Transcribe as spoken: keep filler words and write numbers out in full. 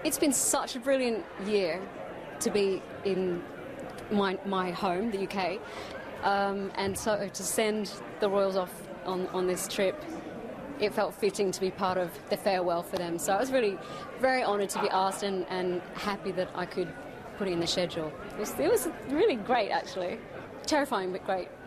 It's been such a brilliant year to be in my, my home, the U K, um, and so to send the Royals off on, on this trip, it felt fitting to be part of the farewell for them. So I was really very honoured to be asked and, and happy that I could put it in the schedule. It was, it was really great, actually. Terrifying, but great.